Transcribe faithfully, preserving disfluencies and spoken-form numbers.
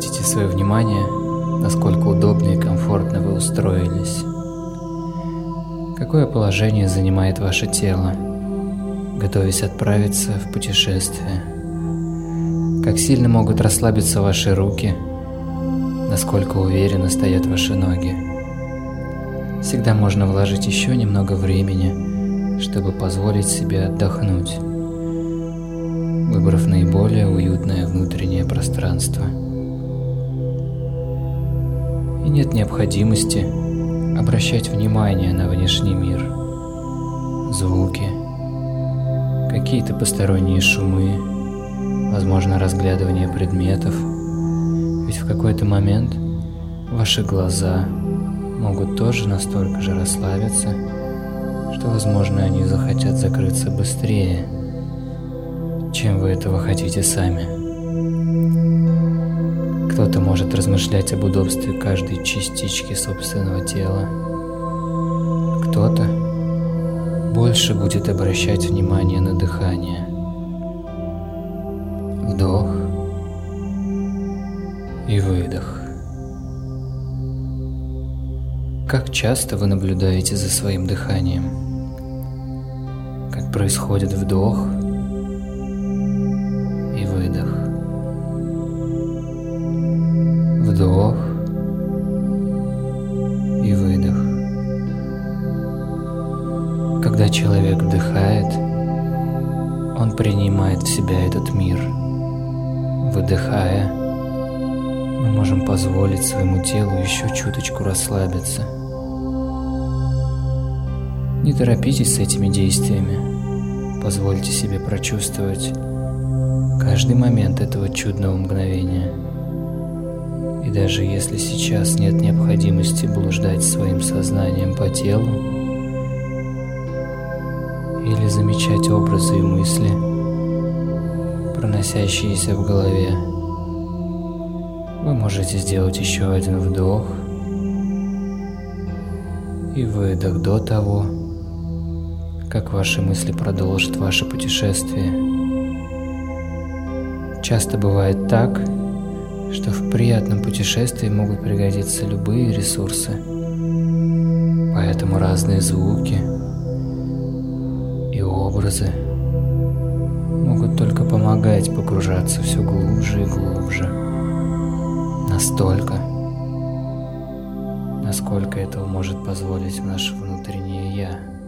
Обратите свое внимание, насколько удобно и комфортно вы устроились. Какое положение занимает ваше тело, готовясь отправиться в путешествие? Как сильно могут расслабиться ваши руки, насколько уверенно стоят ваши ноги. Всегда можно вложить еще немного времени, чтобы позволить себе отдохнуть, выбрав наиболее уютное внутреннее пространство. И нет необходимости обращать внимание на внешний мир, звуки, какие-то посторонние шумы, возможно, разглядывание предметов, ведь в какой-то момент ваши глаза могут тоже настолько же расслабиться, что, возможно, они захотят закрыться быстрее, чем вы этого хотите сами. Кто-то может размышлять об удобстве каждой частички собственного тела. Кто-то больше будет обращать внимание на дыхание. Вдох и выдох. Как часто вы наблюдаете за своим дыханием? Как происходит вдох и выдох? Вдох и выдох. Когда человек вдыхает, он принимает в себя этот мир. Выдыхая, мы можем позволить своему телу еще чуточку расслабиться. Не торопитесь с этими действиями. Позвольте себе прочувствовать каждый момент этого чудного мгновения. И даже если сейчас нет необходимости блуждать своим сознанием по телу или замечать образы и мысли, проносящиеся в голове, вы можете сделать еще один вдох и выдох до того, как ваши мысли продолжат ваше путешествие. Часто бывает так, что в приятном путешествии могут пригодиться любые ресурсы, поэтому разные звуки и образы могут только помогать погружаться все глубже и глубже, настолько, насколько этого может позволить наше внутреннее «Я».